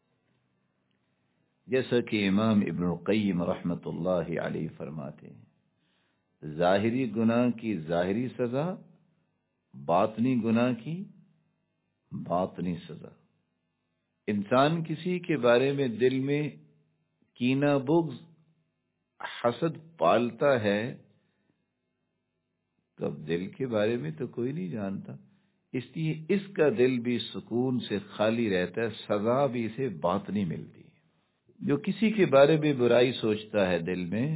جیسا کہ امام ابن القیم رحمۃ اللہ علیہ فرماتے ہیں، ظاہری گناہ کی ظاہری سزا، باطنی گناہ کی باطنی سزا۔ انسان کسی کے بارے میں دل میں کینہ، بغض، حسد پالتا ہے تو اب دل کے بارے میں تو کوئی نہیں جانتا، اس لیے اس کا دل بھی سکون سے خالی رہتا ہے، سزا بھی اسے باطنی ملتی ہے۔ جو کسی کے بارے میں برائی سوچتا ہے دل میں،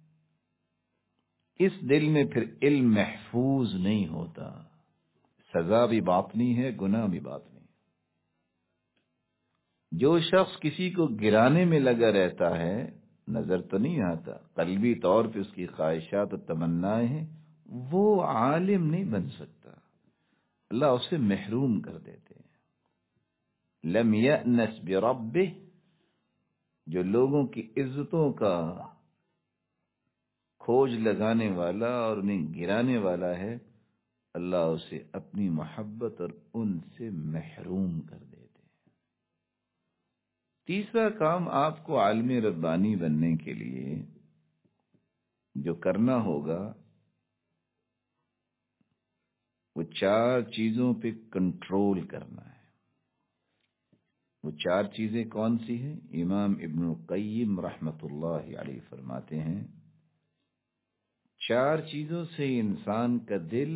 اس دل میں پھر علم محفوظ نہیں ہوتا، سزا بھی باطنی ہے، گناہ بھی باطنی ہے۔ جو شخص کسی کو گرانے میں لگا رہتا ہے، نظر تو نہیں آتا، قلبی طور پہ اس کی خواہشات و تمنائیں ہیں، وہ عالم نہیں بن سکتا، اللہ اسے محروم کر دیتے ہیں۔ لم یأنس بربہ، جو لوگوں کی عزتوں کا کھوج لگانے والا اور انہیں گرانے والا ہے، اللہ اسے اپنی محبت اور ان سے محروم کر دیتے ہیں۔ تیسرا کام آپ کو عالم ربانی بننے کے لیے جو کرنا ہوگا وہ چار چیزوں پہ کنٹرول کرنا ہے۔ وہ چار چیزیں کون سی ہیں؟ امام ابن القیم رحمۃ اللہ علیہ فرماتے ہیں، چار چیزوں سے انسان کا دل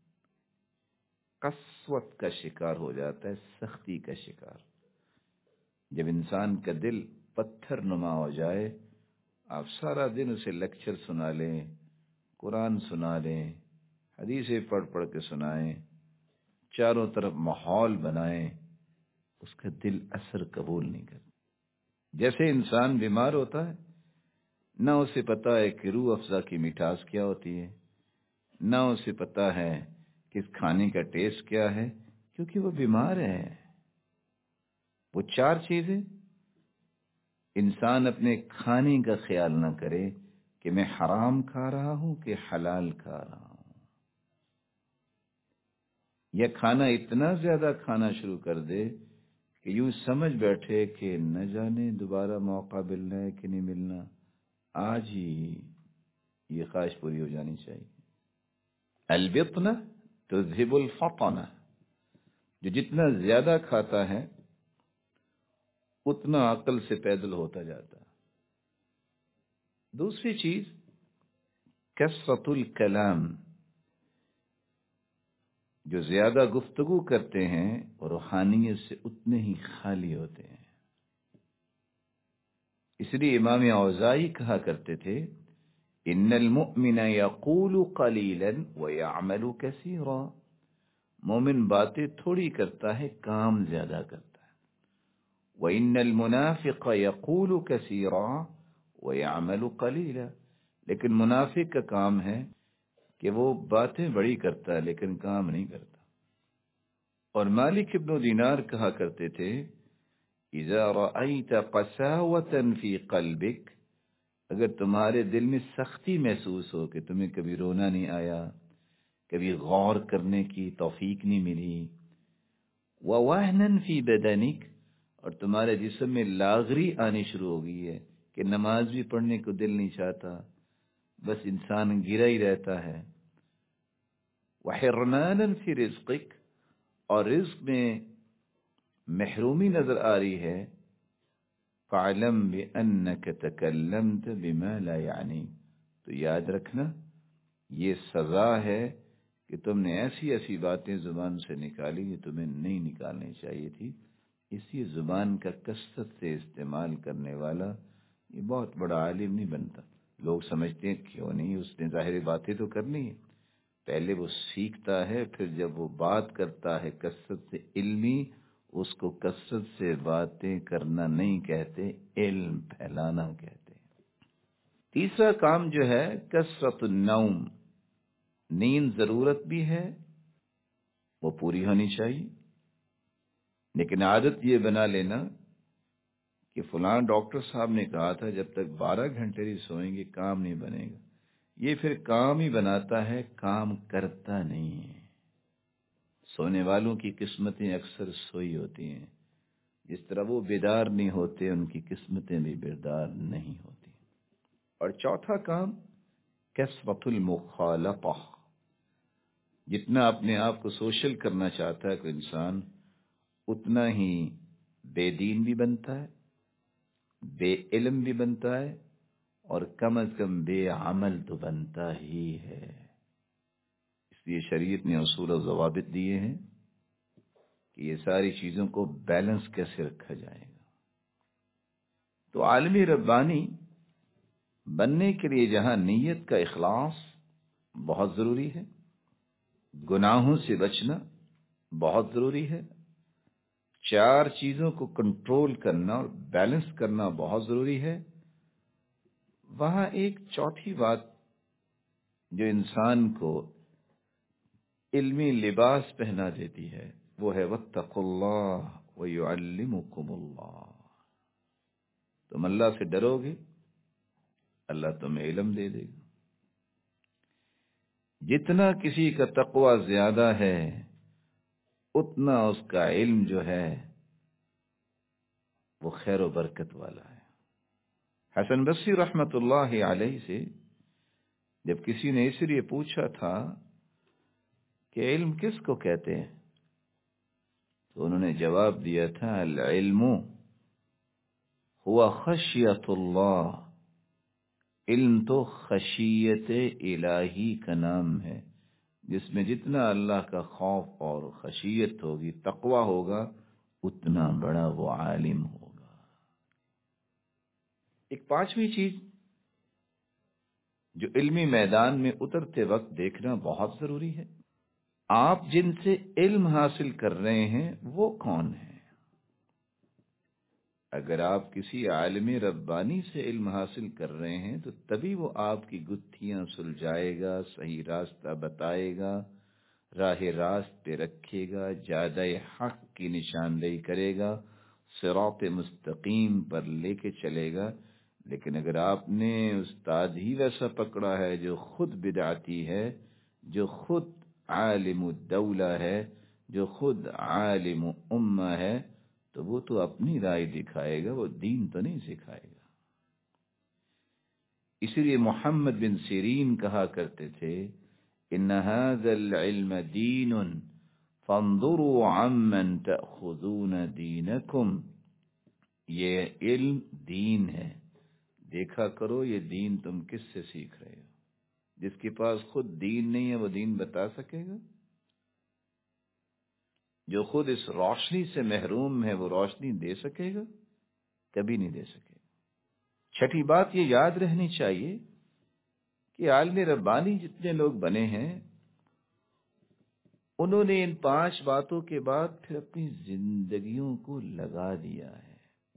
قسوت کا شکار ہو جاتا ہے، سختی کا شکار۔ جب انسان کا دل پتھر نما ہو جائے، آپ سارا دن اسے لیکچر سنا لیں، قرآن سنا لیں، حدیثیں پڑھ پڑھ کے سنائیں، چاروں طرف ماحول بنائیں، اس کا دل اثر قبول نہیں کرتا۔ جیسے انسان بیمار ہوتا ہے، نہ اسے پتا ہے کہ روح افزا کی مٹھاس کیا ہوتی ہے، نہ اسے پتا ہے کہ اس کھانے کا ٹیسٹ کیا ہے، کیونکہ وہ بیمار ہے۔ وہ چار چیزیں، انسان اپنے کھانے کا خیال نہ کرے کہ میں حرام کھا رہا ہوں کہ حلال کھا رہا ہوں، یا کھانا اتنا زیادہ کھانا شروع کر دے کہ یوں سمجھ بیٹھے کہ نہ جانے دوبارہ موقع ملنا ہے کہ نہیں ملنا، آج ہی یہ خواہش پوری ہو جانی چاہیے۔ البطنہ تذہب الفطنہ، جو جتنا زیادہ کھاتا ہے اتنا عقل سے پیدل ہوتا جاتا۔ دوسری چیز کثرت الکلام، جو زیادہ گفتگو کرتے ہیں وہ روحانیت سے اتنے ہی خالی ہوتے ہیں۔ اس لیے امام اوزاعی کہا کرتے تھے ان المؤمن یقول قلیلا ویعمل کثیرا، مومن باتیں تھوڑی کرتا ہے، کام زیادہ کرتا ہے۔ وان المنافق یقول کثیرا ویعمل قلیلا، لیکن منافق کا کام ہے کہ وہ باتیں بڑی کرتا ہے لیکن کام نہیں کرتا۔ اور مالک ابن دینار کہا کرتے تھے اذا رأيت قساوة في قلبك، اگر تمہارے دل میں سختی محسوس ہو کہ تمہیں کبھی رونا نہیں آیا، کبھی غور کرنے کی توفیق نہیں ملی، ووهنا في بدنك، اور تمہارے جسم میں لاغری آنی شروع ہو گئی ہے کہ نماز بھی پڑھنے کو دل نہیں چاہتا، بس انسان گرا ہی رہتا ہے، وحرمانا في رزقك، اور رزق میں محرومی نظر آ رہی ہے، فَعْلَمْ بِأَنَّكَ تَكَلَّمْتَ بِمَا لَا يَعْنِيكَ، تو یاد رکھنا یہ سزا ہے کہ تم نے ایسی ایسی باتیں زبان سے نکالی جو تمہیں نہیں نکالنی چاہیے تھی۔ اسی زبان کا کثرت سے استعمال کرنے والا یہ بہت بڑا عالم نہیں بنتا۔ لوگ سمجھتے ہیں کیوں نہیں، اس نے ظاہری باتیں تو کرنی ہے، پہلے وہ سیکھتا ہے، پھر جب وہ بات کرتا ہے کثرت سے علمی، اس کو کثرت سے باتیں کرنا نہیں کہتے، علم پھیلانا کہتے ہیں۔ تیسرا کام جو ہے کثرت النوم، نیند ضرورت بھی ہے، وہ پوری ہونی چاہیے، لیکن عادت یہ بنا لینا کہ فلاں ڈاکٹر صاحب نے کہا تھا جب تک بارہ گھنٹے نہیں سوئیں گے کام نہیں بنے گا، یہ پھر کام ہی بناتا ہے، کام کرتا نہیں ہے۔ سونے والوں کی قسمتیں اکثر سوئی ہوتی ہیں، جس طرح وہ بیدار نہیں ہوتے ان کی قسمتیں بھی بیدار نہیں ہوتی۔ اور چوتھا کام کثرت المخالطہ، جتنا اپنے آپ کو سوشل کرنا چاہتا ہے کوئی انسان، اتنا ہی بے دین بھی بنتا ہے، بے علم بھی بنتا ہے، اور کم از کم بے عمل تو بنتا ہی ہے۔ اس لیے شریعت نے اصول و ضوابط دیے ہیں کہ یہ ساری چیزوں کو بیلنس کیسے رکھا جائے گا۔ تو عالمی ربانی بننے کے لیے جہاں نیت کا اخلاص بہت ضروری ہے، گناہوں سے بچنا بہت ضروری ہے، چار چیزوں کو کنٹرول کرنا اور بیلنس کرنا بہت ضروری ہے، وہاں ایک چوتھی بات جو انسان کو علمی لباس پہنا دیتی ہے وہ ہے واتقوا اللہ ویعلمکم اللہ، تم اللہ سے ڈرو گے اللہ تمہیں علم دے دے گا۔ جتنا کسی کا تقوی زیادہ ہے اتنا اس کا علم جو ہے وہ خیر و برکت والا ہے۔ حسن بصری رحمت اللہ علیہ سے جب کسی نے اس لیے پوچھا تھا کہ علم کس کو کہتے ہیں، تو انہوں نے جواب دیا تھا العلم ہوا خشیت اللہ، علم تو خشیت الہی کا نام ہے، جس میں جتنا اللہ کا خوف اور خشیت ہوگی، تقوی ہوگا، اتنا بڑا وہ عالم ہوگا۔ ایک پانچویں چیز جو علمی میدان میں اترتے وقت دیکھنا بہت ضروری ہے، آپ جن سے علم حاصل کر رہے ہیں وہ کون ہیں؟ اگر آپ کسی عالم ربانی سے علم حاصل کر رہے ہیں تو تبھی وہ آپ کی گتھیاں سلجھائے گا، صحیح راستہ بتائے گا، راہ راست پہ رکھے گا، جادہ حق کی نشاندہی کرے گا، صراط مستقیم پر لے کے چلے گا۔ لیکن اگر آپ نے استاد ہی ویسا پکڑا ہے جو خود بدعتی ہے، جو خود عالم الدولہ ہے، جو خود عالم امہ ہے، تو وہ تو اپنی رائے دکھائے گا، وہ دین تو نہیں سکھائے گا۔ اسی لیے محمد بن سیرین کہا کرتے تھے ان هذا العلم دین فانظروا عمن تأخذون دینکم، یہ علم دین ہے، دیکھا کرو یہ دین تم کس سے سیکھ رہے ہو۔ جس کے پاس خود دین نہیں ہے وہ دین بتا سکے گا؟ جو خود اس روشنی سے محروم ہے وہ روشنی دے سکے گا؟ کبھی نہیں دے سکے گا۔ چھٹی بات یہ یاد رہنی چاہیے کہ عالم ربانی جتنے لوگ بنے ہیں انہوں نے ان پانچ باتوں کے بعد پھر اپنی زندگیوں کو لگا دیا ہے،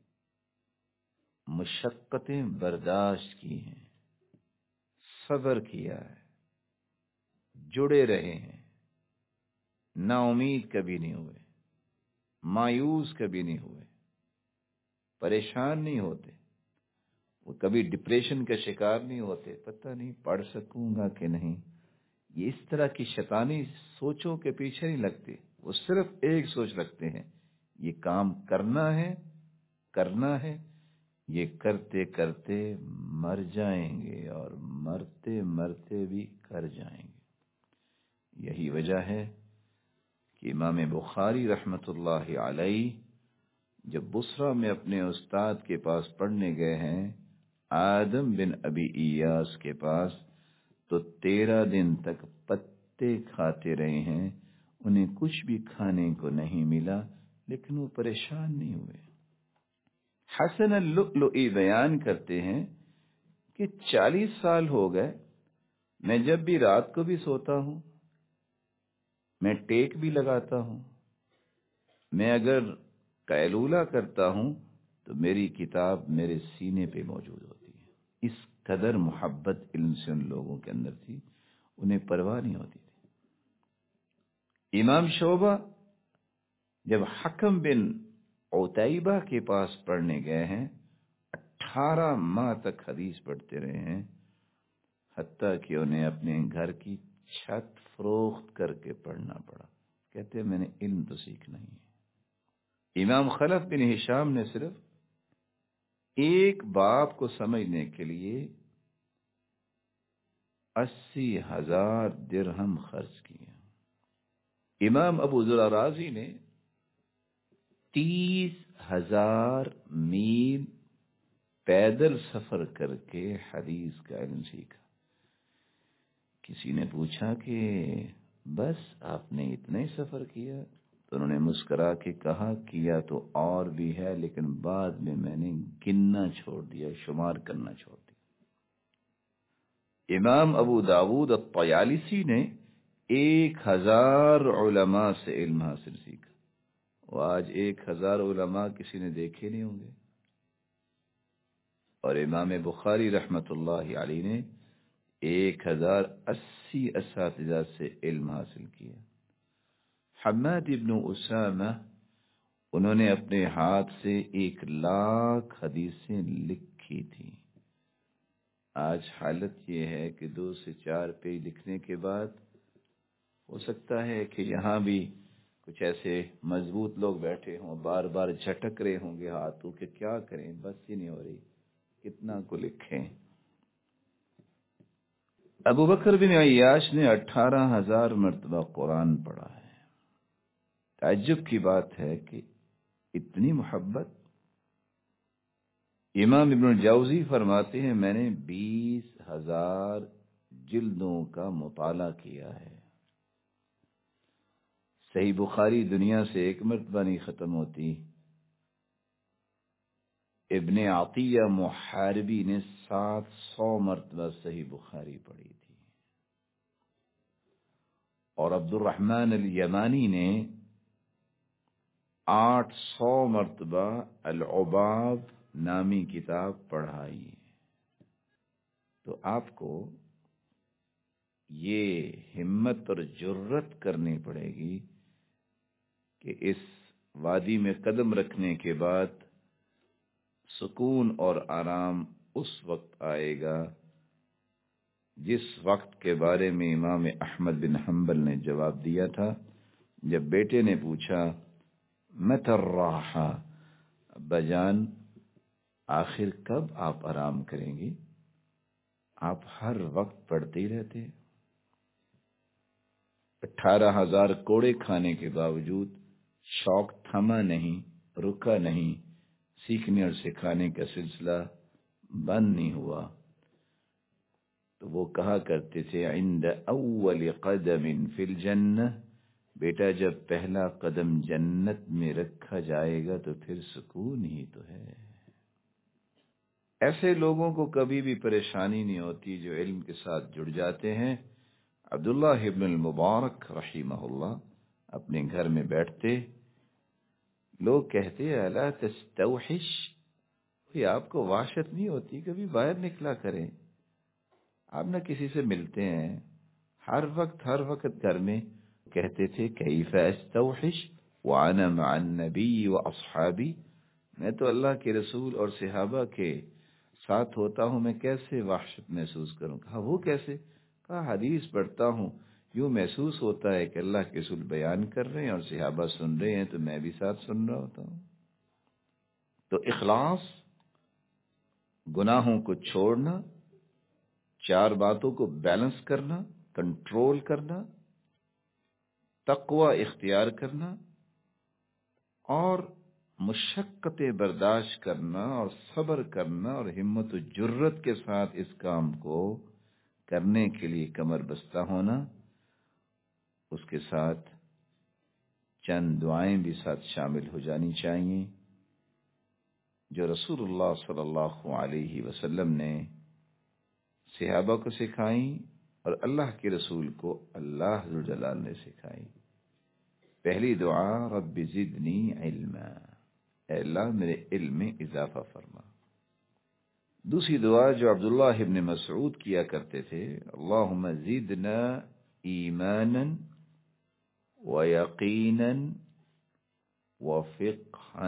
مشقتیں برداشت کی ہیں، صبر کیا ہے، جڑے رہے ہیں، نا امید کبھی نہیں ہوئے، مایوس کبھی نہیں ہوئے، پریشان نہیں ہوتے، وہ کبھی ڈپریشن کا شکار نہیں ہوتے، پتہ نہیں پڑھ سکوں گا کہ نہیں، یہ اس طرح کی شیطانی سوچوں کے پیچھے نہیں لگتے، وہ صرف ایک سوچ رکھتے ہیں، یہ کام کرنا ہے، کرنا ہے، یہ کرتے کرتے مر جائیں گے اور مرتے مرتے بھی کر جائیں گے۔ یہی وجہ ہے کہ امام بخاری رحمت اللہ علیہ جب بصرہ میں اپنے استاد کے پاس پڑھنے گئے ہیں، آدم بن ابی ایاس کے پاس، تو تیرہ دن تک پتے کھاتے رہے ہیں، انہیں کچھ بھی کھانے کو نہیں ملا، لیکن وہ پریشان نہیں ہوئے۔ حسن اللؤلؤی بیان کرتے ہیں کہ چالیس سال ہو گئے، میں جب بھی رات کو بھی سوتا ہوں، میں ٹیک بھی لگاتا ہوں، میں اگر قیلولہ کرتا ہوں تو میری کتاب میرے سینے پہ موجود ہوتی ہے۔ اس قدر محبت علم سے ان لوگوں کے اندر تھی، انہیں پرواہ نہیں ہوتی تھی۔ امام شعبہ جب حکم بن عتیبہ کے پاس پڑھنے گئے ہیں، اٹھارہ ماہ تک حدیث پڑھتے رہے ہیں، حتیٰ کہ انہیں اپنے گھر کی چھت فروخت کر کے پڑھنا پڑا۔ کہتے ہیں میں نے علم تو سیکھنا ہی ہے۔ امام خلف بن ہشام نے صرف ایک باب کو سمجھنے کے لیے اسی ہزار درہم خرچ کیا۔ امام ابو ذر رازی نے تیس ہزار میل پیدل سفر کر کے حدیث کا علم سیکھا۔ کسی نے پوچھا کہ بس آپ نے اتنا ہی سفر کیا؟ تو انہوں نے مسکرا کے کہا کیا تو اور بھی ہے، لیکن بعد میں میں نے گننا چھوڑ دیا، شمار کرنا چھوڑ دیا۔ امام ابو داود الطیالسی نے ایک ہزار علماء سے علم حاصل سیکھا، وہ آج ایک ہزار علماء کسی نے دیکھے نہیں ہوں گے۔ اور امام بخاری رحمت اللہ علیہ نے ایک ہزار اسی اساتذہ سے علم حاصل کیا۔ حماد ابن اسامہ انہوں نے اپنے ہاتھ سے ایک لاکھ حدیثیں لکھی تھی۔ آج حالت یہ ہے کہ دو سے چار پیج لکھنے کے بعد ہو سکتا ہے کہ یہاں بھی کچھ ایسے مضبوط لوگ بیٹھے ہوں، بار بار جھٹک رہے ہوں گے ہاتھوں کہ کیا کریں، بس ہی نہیں ہو رہی، کتنا کو لکھیں۔ ابو بکر بن عیاش نے اٹھارہ ہزار مرتبہ قرآن پڑھا ہے۔ تعجب کی بات ہے کہ اتنی محبت۔ امام ابن الجوزی فرماتے ہیں میں نے بیس ہزار جلدوں کا مطالعہ کیا ہے۔ صحیح بخاری دنیا سے ایک مرتبہ نہیں ختم ہوتی۔ ابن عطیہ محاربی نے سات سو مرتبہ صحیح بخاری پڑھی تھی، اور عبد الرحمن الیمانی نے آٹھ سو مرتبہ العباب نامی کتاب پڑھائی۔ تو آپ کو یہ ہمت اور جرت کرنی پڑے گی کہ اس وادی میں قدم رکھنے کے بعد سکون اور آرام اس وقت آئے گا جس وقت کے بارے میں امام احمد بن حنبل نے جواب دیا تھا جب بیٹے نے پوچھا متی الراحہ، ابا جان آخر کب آپ آرام کریں گے؟ آپ ہر وقت پڑھتے ہی رہتے۔ اٹھارہ ہزار کوڑے کھانے کے باوجود شوق تھما نہیں، رکا نہیں، سیکھنے اور سکھانے کا سلسلہ بند نہیں ہوا۔ تو وہ کہا کرتے تھے عند اول قدم فی الجنہ بیٹا جب پہلا قدم جنت میں رکھا جائے گا تو پھر سکون ہی تو ہے۔ ایسے لوگوں کو کبھی بھی پریشانی نہیں ہوتی جو علم کے ساتھ جڑ جاتے ہیں۔ عبداللہ ابن المبارک رحمہ اللہ اپنے گھر میں بیٹھتے، لوگ کہتے الا تستوحش، کوئی آپ کو وحشت نہیں ہوتی، کبھی باہر نکلا کریں، آپ نہ کسی سے ملتے ہیں، ہر وقت ہر وقت گھر میں۔ کہتے تھے کیف استوحش وانا مع النبی واصحابی، میں تو اللہ کے رسول اور صحابہ کے ساتھ ہوتا ہوں، میں کیسے وحشت محسوس کروں؟ کہا وہ کیسے؟ کہا حدیث پڑھتا ہوں، یوں محسوس ہوتا ہے کہ اللہ کے رسول بیان کر رہے ہیں اور صحابہ سن رہے ہیں تو میں بھی ساتھ سن رہا ہوتا ہوں۔ تو اخلاص، گناہوں کو چھوڑنا، چار باتوں کو بیلنس کرنا، کنٹرول کرنا، تقوی اختیار کرنا، اور مشقتیں برداشت کرنا اور صبر کرنا اور ہمت و جرت کے ساتھ اس کام کو کرنے کے لیے کمر بستہ ہونا، اس کے ساتھ چند دعائیں بھی ساتھ شامل ہو جانی چاہیے جو رسول اللہ صلی اللہ علیہ وسلم نے صحابہ کو سکھائیں اور اللہ کے رسول کو اللہ ذو الجلال نے سکھائیں۔ پہلی دعا رب زدنی علما، اے اللہ میرے علم میں اضافہ فرما۔ دوسری دعا جو عبداللہ ابن مسعود کیا کرتے تھے، اللہم زدنا ایمانا ویقینا وفقہا،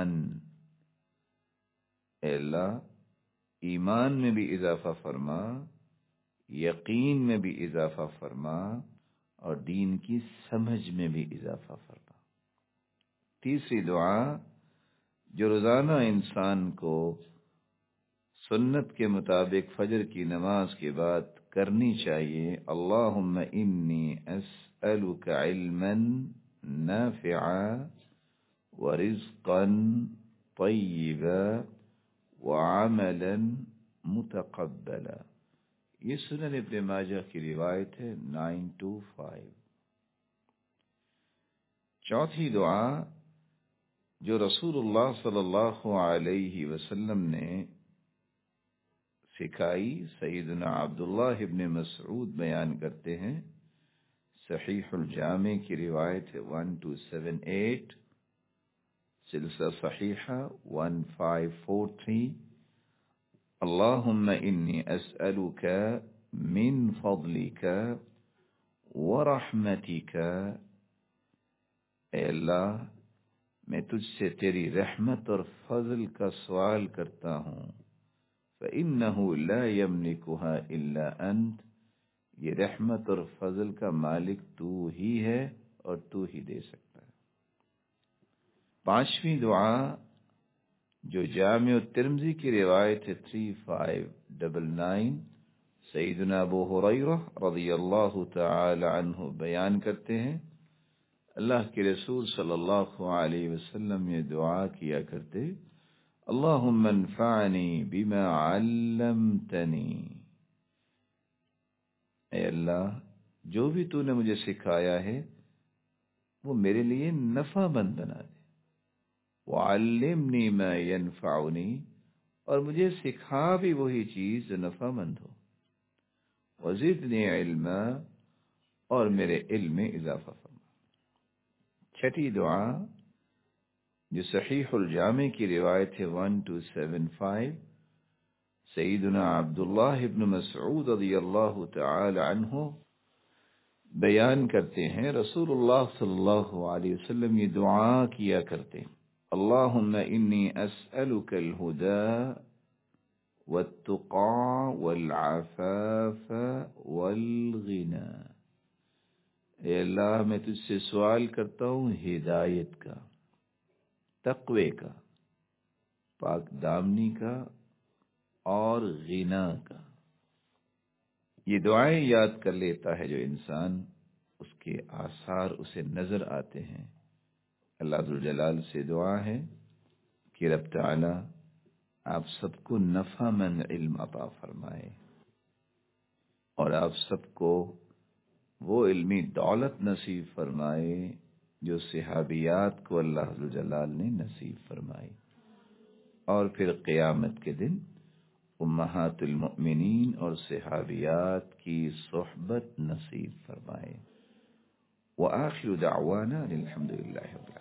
اے اللہ ایمان میں بھی اضافہ فرما، یقین میں بھی اضافہ فرما، اور دین کی سمجھ میں بھی اضافہ فرما۔ تیسری دعا جو روزانہ انسان کو سنت کے مطابق فجر کی نماز کے بعد کرنی چاہیے، اللہم انی اسألک علما نافعا ورزقا طیبا وعملا متقبلا۔ یہ سنن ابن ماجہ کی روایت ہے نائن ٹو فائیو۔ چوتھی دعا جو رسول اللہ صلی اللہ علیہ وسلم نے سکھائی، سیدنا عبداللہ ابن مسعود بیان کرتے ہیں، صحیح الجامع کی روایت ہے ون ٹو سیون ایٹ، سلسلہ صحیحہ ون فائیو فور تھری، اللہم انی اسألک من فضلک ورحمتک، اے اللہ میں تجھ سے تیری رحمت اور فضل کا سوال کرتا ہوں، فَإِنَّهُ لَا يَمْلِكُهَا إِلَّا أَنْتَ، یہ رحمت اور فضل کا مالک تو ہی ہے اور تو ہی دے سکتا ہے۔ پانچویں دعا جو جامع الترمذی کی روایت ہے تھری فائیو ڈبل نائن، سیدنا ابو ہریرہ رضی اللہ تعالی عنہ بیان کرتے ہیں، اللہ کے رسول صلی اللہ علیہ وسلم یہ دعا کیا کرتے، اللہم انفعنی بما علمتنی، اے اللہ جو بھی تو نے مجھے سکھایا ہے وہ میرے لیے نفع مند بنا دے، وعلمنی ما ینفعنی، اور مجھے سکھا بھی وہی چیز جو نفع مند ہو، وزدنی علما، اور میرے علم میں اضافہ فرما۔ چھٹی دعا جو صحیح الجامع کی روایت ہے ون ٹو سیون فائیو، سیدنا عبداللہ ابن مسعود رضی اللہ تعالی عنہ بیان کرتے ہیں، رسول اللہ صلی اللہ علیہ وسلم یہ دعا کیا کرتے، اللہم انی اسألک الہدى والتقى والعفاف والغنى، اے اللہ میں تجھ سے سوال کرتا ہوں ہدایت کا، تقوی کا، پاک دامنی کا، اور غنا کا۔ یہ دعائیں یاد کر لیتا ہے جو انسان، اس کے آثار اسے نظر آتے ہیں۔ اللہ ذوالجلال سے دعا ہے کہ رب تعالی آپ سب کو نفع مند علم عطا فرمائے اور آپ سب کو وہ علمی دولت نصیب فرمائے جو صحابیات کو اللہ ذوالجلال نے نصیب فرمائی، اور پھر قیامت کے دن امہات المؤمنین اور صحابیات کی صحبت نصیب فرمائے۔ وآخر دعوانا الحمد للہ۔